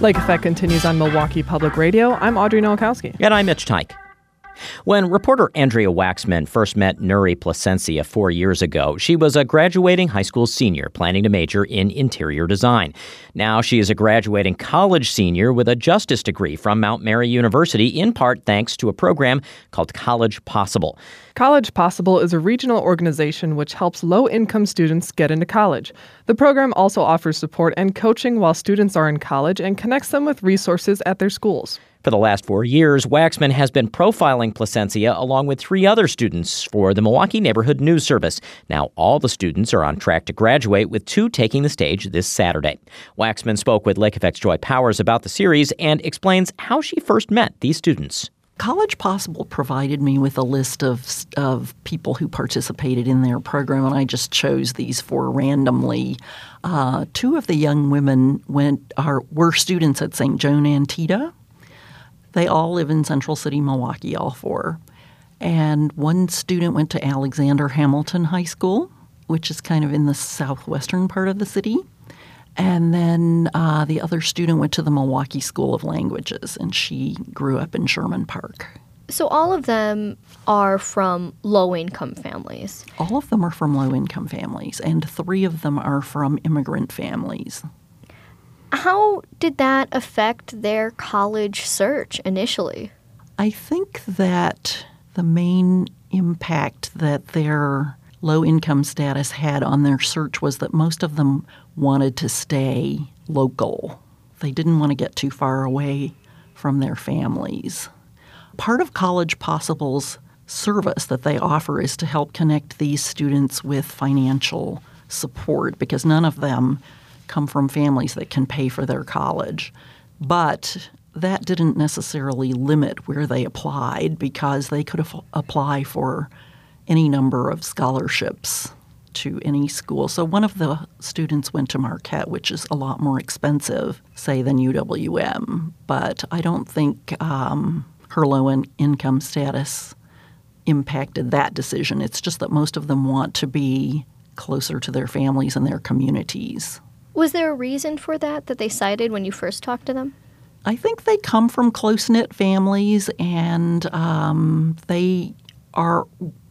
Lake Effect continues on Milwaukee Public Radio. I'm Audrey Nowakowski. And I'm Mitch Teich. When reporter Andrea Waxman first met Nuri Plasencia 4 years ago, she was a graduating high school senior planning to major in interior design. Now she is a graduating college senior with a justice degree from Mount Mary University, in part thanks to a program called College Possible. College Possible is a regional organization which helps low-income students get into college. The program also offers support and coaching while students are in college and connects them with resources at their schools. For the last 4 years, Waxman has been profiling Plasencia along with 3 other students for the Milwaukee Neighborhood News Service. Now all the students are on track to graduate, with 2 taking the stage this Saturday. Waxman spoke with Lake Effect's Joy Powers about the series and explains how she first met these students. College Possible provided me with a list of people who participated in their program, and I just chose these 4 randomly. 2 of the young women were students at St. Joan Antietam. They all live in Central City, Milwaukee, all 4. And one student went to Alexander Hamilton High School, which is kind of in the southwestern part of the city. And then the other student went to the Milwaukee School of Languages, and she grew up in Sherman Park. So all of them are from low-income families? All of them are from low-income families, and 3 of them are from immigrant families. How did that affect their college search initially? I think that the main impact that their low-income status had on their search was that most of them wanted to stay local. They didn't want to get too far away from their families. Part of College Possible's service that they offer is to help connect these students with financial support, because none of them come from families that can pay for their college. But that didn't necessarily limit where they applied, because they could apply for any number of scholarships to any school. So one of the students went to Marquette, which is a lot more expensive, say, than UWM. But I don't think her low-income status impacted that decision. It's just that most of them want to be closer to their families and their communities. Was there a reason for that they cited when you first talked to them? I think they come from close-knit families, and they are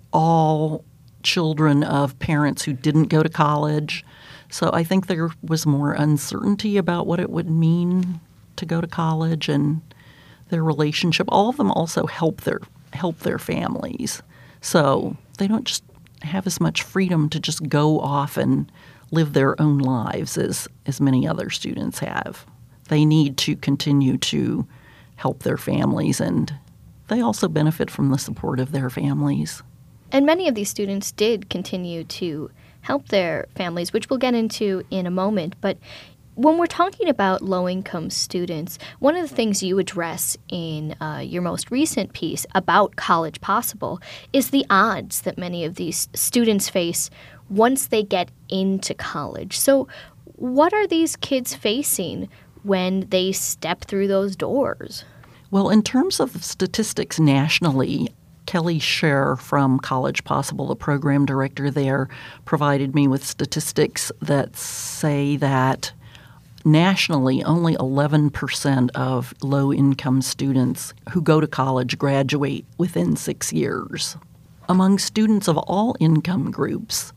all children of parents who didn't go to college. So I think there was more uncertainty about what it would mean to go to college and their relationship. All of them also help their families. So they don't just have as much freedom to just go off and live their own lives as many other students have. They need to continue to help their families, and they also benefit from the support of their families. And many of these students did continue to help their families, which we'll get into in a moment. But when we're talking about low-income students, one of the things you address in your most recent piece about College Possible is the odds that many of these students face once they get into college. So what are these kids facing when they step through those doors? Well, in terms of statistics nationally, Kelly Scher from College Possible, the program director there, provided me with statistics that say that nationally only 11% of low-income students who go to college graduate within 6 years. Among students of all income groups,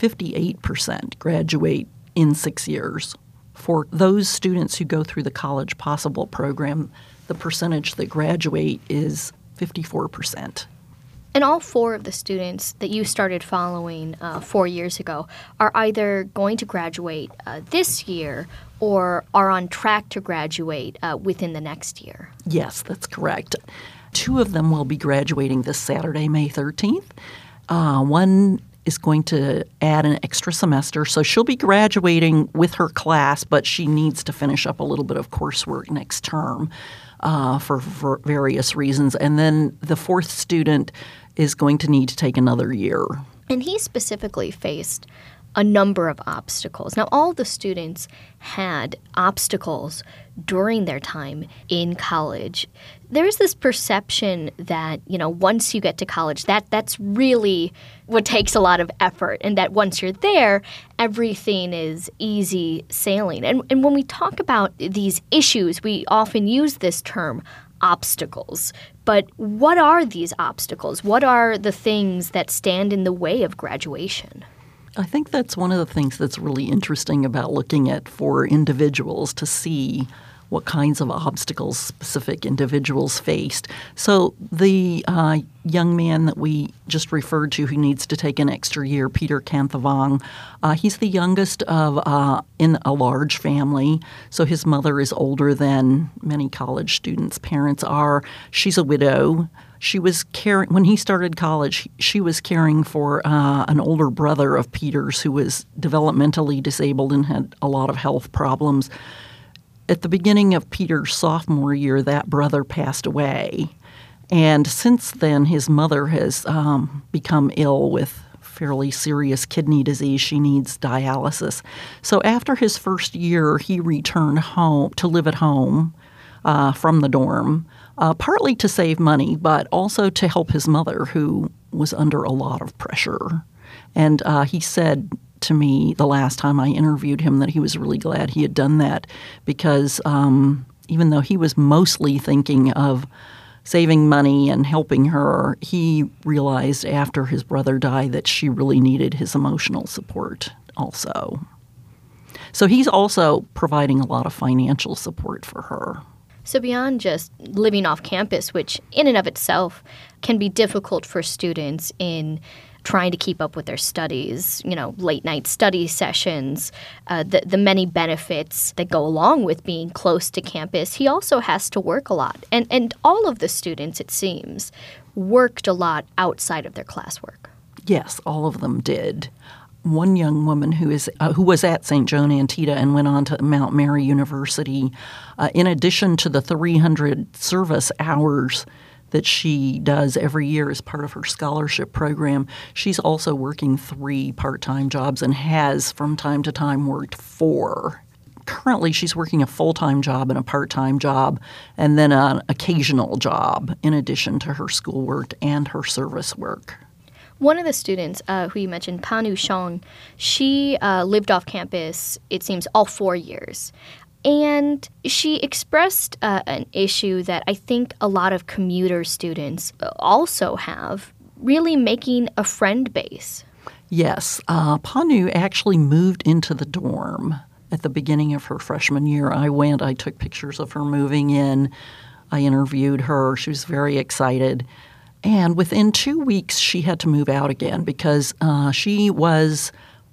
58% graduate in 6 years. For those students who go through the College Possible program, the percentage that graduate is 54%. And all 4 of the students that you started following 4 years ago are either going to graduate this year or are on track to graduate within the next year. Yes, that's correct. 2 of them will be graduating this Saturday, May 13th. One is going to add an extra semester, so she'll be graduating with her class, but she needs to finish up a little bit of coursework next term for various reasons. And then the 4th student is going to need to take another year. And he specifically faced a number of obstacles. Now, all the students had obstacles during their time in college. There's this perception that, once you get to college, that's really what takes a lot of effort, and that once you're there, everything is easy sailing. And when we talk about these issues, we often use this term obstacles. But what are these obstacles? What are the things that stand in the way of graduation? I think that's one of the things that's really interesting about looking at for individuals to see what kinds of obstacles specific individuals faced. So the young man that we just referred to who needs to take an extra year, Peter Kanthavong, he's the youngest of in a large family. So his mother is older than many college students' parents are. She's a widow. She was caring when he started college. She was caring for an older brother of Peter's who was developmentally disabled and had a lot of health problems. At the beginning of Peter's sophomore year, that brother passed away. And since then, his mother has become ill with fairly serious kidney disease. She needs dialysis. So after his first year, he returned home to live at home from the dorm, partly to save money, but also to help his mother, who was under a lot of pressure. And he said to me the last time I interviewed him that he was really glad he had done that because even though he was mostly thinking of saving money and helping her, he realized after his brother died that she really needed his emotional support also. So he's also providing a lot of financial support for her. So beyond just living off campus, which in and of itself can be difficult for students in trying to keep up with their studies, late night study sessions, the many benefits that go along with being close to campus, he also has to work a lot. And all of the students, it seems, worked a lot outside of their classwork. Yes, all of them did. One young woman who was at St. Joan Antietam and went on to Mount Mary University, in addition to the 300 service hours that she does every year as part of her scholarship program, she's also working 3 part-time jobs and has from time to time worked 4. Currently, she's working a full-time job and a part-time job and then an occasional job in addition to her schoolwork and her service work. One of the students who you mentioned, Panu Shong, she lived off campus, it seems, all 4 years. And she expressed an issue that I think a lot of commuter students also have, really making a friend base. Yes. Panu actually moved into the dorm at the beginning of her freshman year. I took pictures of her moving in. I interviewed her. She was very excited. And within 2 weeks, she had to move out again because she was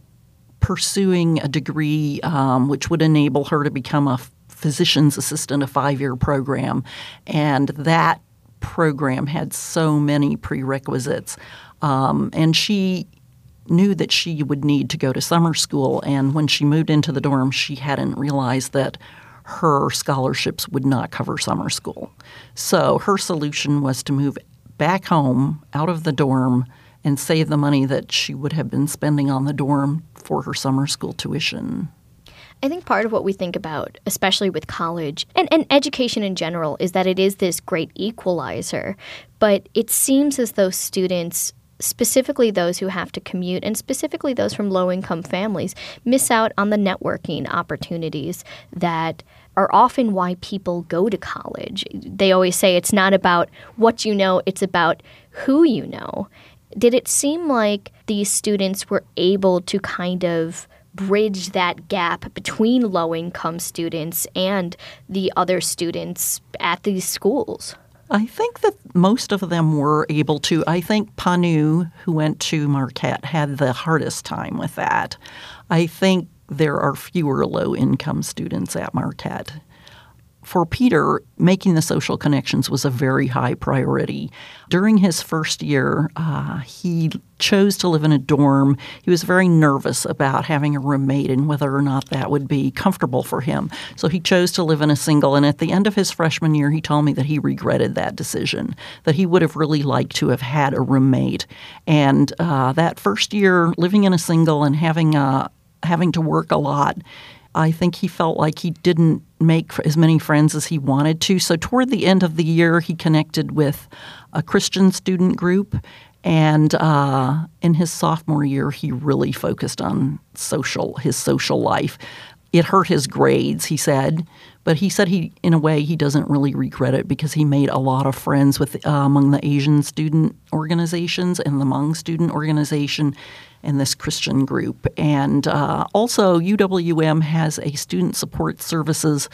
pursuing a degree which would enable her to become a physician's assistant, a 5-year program. And that program had so many prerequisites. And she knew that she would need to go to summer school. And when she moved into the dorm, she hadn't realized that her scholarships would not cover summer school. So her solution was to move back home out of the dorm and save the money that she would have been spending on the dorm for her summer school tuition. I think part of what we think about, especially with college and education in general, is that it is this great equalizer. But it seems as though students, specifically those who have to commute and specifically those from low-income families, miss out on the networking opportunities that are often why people go to college. They always say it's not about what you know, it's about who you know. Did it seem like these students were able to kind of bridge that gap between low-income students and the other students at these schools? I think that most of them were able to. I think Panu, who went to Marquette, had the hardest time with that. I think there are fewer low-income students at Marquette. for Peter, making the social connections was a very high priority. During his first year, he chose to live in a dorm. He was very nervous about having a roommate and whether or not that would be comfortable for him. So he chose to live in a single. And at the end of his freshman year, he told me that he regretted that decision, that he would have really liked to have had a roommate. And that first year, living in a single and having to work a lot, I think he felt like he didn't make as many friends as he wanted to. So toward the end of the year, he connected with a Christian student group. And in his sophomore year, he really focused on his social life. It hurt his grades, he said. But he said in a way, he doesn't really regret it because he made a lot of friends among the Asian student organizations and the Hmong student organization and this Christian group. And also, UWM has a student support services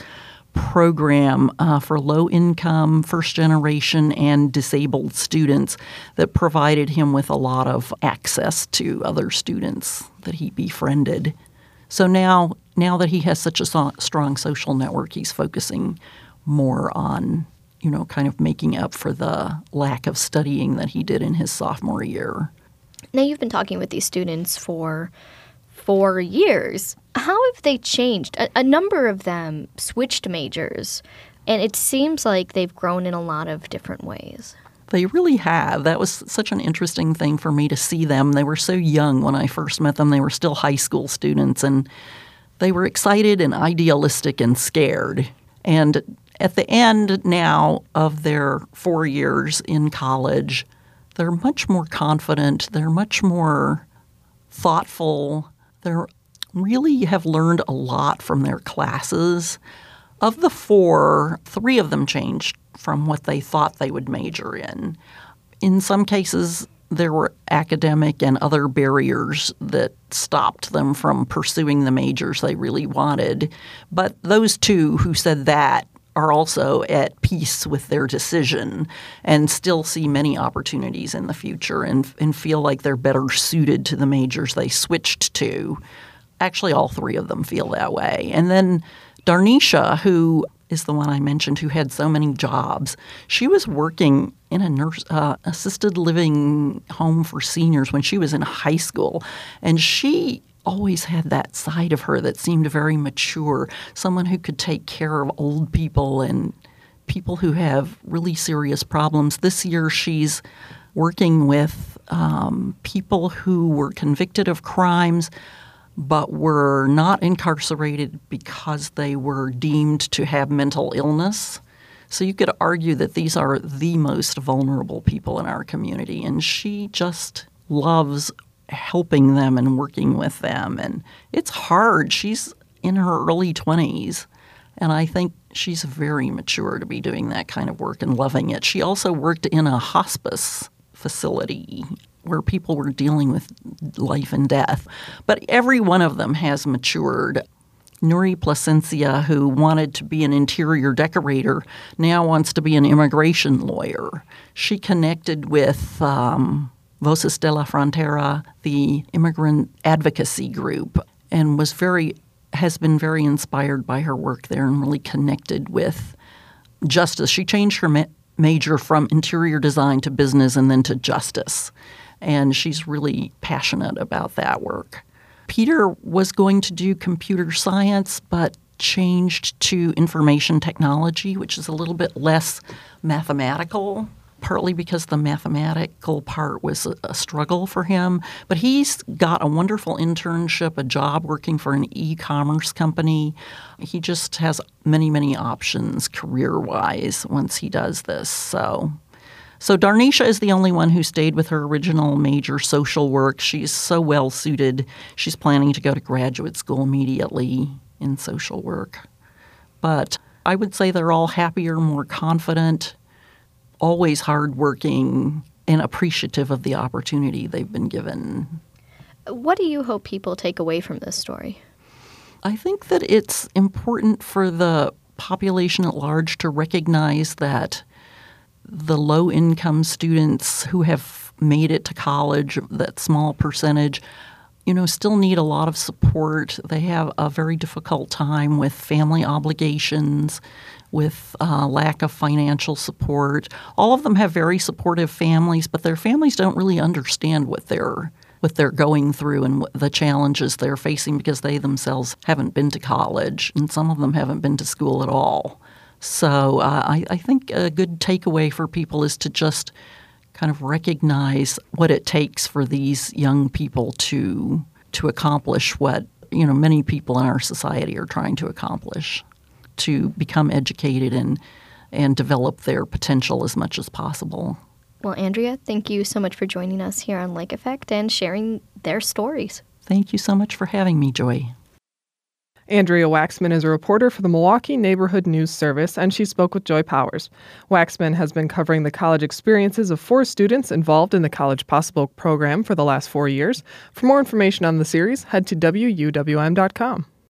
program for low-income, first-generation, and disabled students that provided him with a lot of access to other students that he befriended. So now that he has such a strong social network, he's focusing more on, kind of making up for the lack of studying that he did in his sophomore year. Now, you've been talking with these students for 4 years. How have they changed? A number of them switched majors, and it seems like they've grown in a lot of different ways. They really have. That was such an interesting thing for me to see them. They were so young when I first met them. They were still high school students, and they were excited and idealistic and scared. And at the end now of their 4 years in college, they're much more confident. They're much more thoughtful. They really have learned a lot from their classes. Of the 4, 3 of them changed from what they thought they would major in. In some cases, there were academic and other barriers that stopped them from pursuing the majors they really wanted. But those 2 who said that are also at peace with their decision and still see many opportunities in the future and feel like they're better suited to the majors they switched to. Actually, all 3 of them feel that way. And then Darnisha, who is the one I mentioned who had so many jobs, she was working in a assisted living home for seniors when she was in high school. And she always had that side of her that seemed very mature, someone who could take care of old people and people who have really serious problems. This year she's working with people who were convicted of crimes but were not incarcerated because they were deemed to have mental illness. So you could argue that these are the most vulnerable people in our community, and she just loves helping them and working with them. And it's hard. She's in her early 20s, and I think she's very mature to be doing that kind of work and loving it. She also worked in a hospice facility where people were dealing with life and death. But every one of them has matured. Nuri Plasencia, who wanted to be an interior decorator, now wants to be an immigration lawyer. She connected with Voces de la Frontera, the immigrant advocacy group, and has been very inspired by her work there and really connected with justice. She changed her major from interior design to business and then to justice, and she's really passionate about that work. Peter was going to do computer science but changed to information technology, which is a little bit less mathematical, partly because the mathematical part was a struggle for him. But he's got a wonderful internship, a job working for an e-commerce company. He just has many, many options career-wise once he does this. So Darnisha is the only one who stayed with her original major, social work. She's so well-suited. She's planning to go to graduate school immediately in social work. But I would say they're all happier, more confident, always hardworking, and appreciative of the opportunity they've been given. What do you hope people take away from this story? I think that it's important for the population at large to recognize that the low-income students who have made it to college, that small percentage, still need a lot of support. They have a very difficult time with family obligations, with lack of financial support. All of them have very supportive families, but their families don't really understand what they're going through and the challenges they're facing because they themselves haven't been to college, and some of them haven't been to school at all. So I think a good takeaway for people is to just kind of recognize what it takes for these young people to accomplish what many people in our society are trying to accomplish, to become educated and develop their potential as much as possible. Well, Andrea, thank you so much for joining us here on Lake Effect and sharing their stories. Thank you so much for having me, Joy. Andrea Waxman is a reporter for the Milwaukee Neighborhood News Service, and she spoke with Joy Powers. Waxman has been covering the college experiences of 4 students involved in the College Possible program for the last 4 years. For more information on the series, head to WUWM.com.